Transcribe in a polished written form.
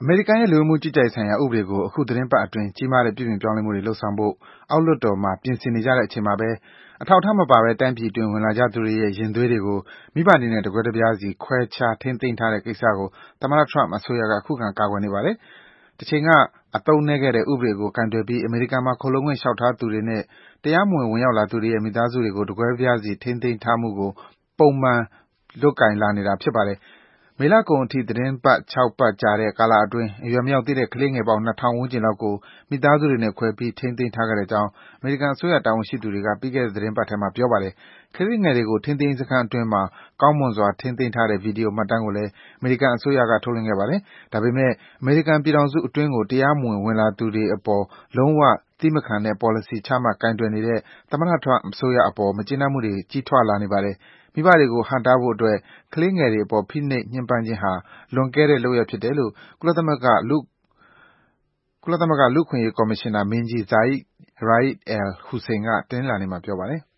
အမေရိကန်ရဲ့လူဝင်မှုကြီးကြပ်ရေးဆိုင်ရာဥပဒေကို အခုသီတင်းပတ်အတွင်း ကြီးမားတဲ့ပြုပြင်ပြောင်းလဲမှုတွေလုပ်ဆောင်ဖို့ အောက်လွှတ်တော်မှာ ပြင်ဆင်နေကြတဲ့အချိန်မှာပဲ အထောက်အထားမပါဘဲ တိုင်းပြည်အတွင်း ဝင်လာကြသူတွေရဲ့ ရင်သွေးတွေကို မိဘတွေနဲ့ တကွဲတပြားစီ ခွဲခြား ထိန်းသိမ်းထားတဲ့ကိစ္စကို သမ္မတ Trump အစိုးရက ခုခံကာကွယ်နေပါတယ်။ တချိန်က အသုံးနည်းခဲ့တဲ့ဥပဒေကို ကိုင်တွယ်ပြီး အမေရိကန်မှာ ခိုလှုံခွင့်လျှောက်ထားသူတွေနဲ့ တရားမဝင် ဝင်ရောက်လာသူတွေရဲ့ မိသားစုတွေကို တကွဲတပြားစီ ထိန်းသိမ်းထားမှုကို ပုံမှန် လုပ်ကိုင်လာနေတာ ဖြစ်ပါတယ်။ မေလကုန်အထိ သီတင်းပတ် ၆ ပတ်ကြာတဲ့ ကာလအတွင်း အရွယ်မရောက်သေးတဲ့ ကလေးငယ်ပေါင်း ၂,၀၀၀ ဝန်းကျင်လောက်ကို မိသားစုတွေနဲ့ခွဲပြီး ထိန်းသိမ်းထားခဲ့တဲ့အကြောင်း အမေရိကန်အစိုးရ တာဝန်ရှိသူတွေက ပြီးခဲ့တဲ့ သီတင်းပတ်ထဲမှာ ပြောပါတယ်။ ကလေးငယ်တွေကို ထိန်းသိမ်းရေးစခန်းအတွင်းမှာ ကောင်းမွန်စွာ ထိန်းသိမ်းထားတဲ့ ဗွီဒီယိုမှတ်တမ်းကိုလည်း အမေရိကန်အစိုးရက ထုတ်လွှင့်ခဲ့ပါတယ်။ ဒါပေမယ့် အမေရိကန်ပြည်ထောင်စုအတွင်းကို တရားမဝင် ဝင်လာသူတွေအပေါ် လုံးဝ သည်းမခံတဲ့ ပေါ်လစီ ချမှတ် ကိုင်တွယ်နေတဲ့ သမ္မတ Trump အစိုးရအပေါ် မကျေနပ်မှုတွေ ကြီးထွားလာနေပါတယ်။ မိဘတွေကို ဟန့်တားဖို့အတွက် ကလေးငယ်တွေအပေါ် ဖိနှိပ် ညှဉ်းပန်းခြင်းဟာ လွန်ကဲတဲ့လုပ်ရပ်ဖြစ်တယ်လို့ ကုလသမဂ္ဂ လူ့အခွင့်အရေးကော်မရှင်နာမင်းကြီး Zeid Ra'ad al-Hussein က တနင်္လာနေ့မှာ ပြောပါတယ်။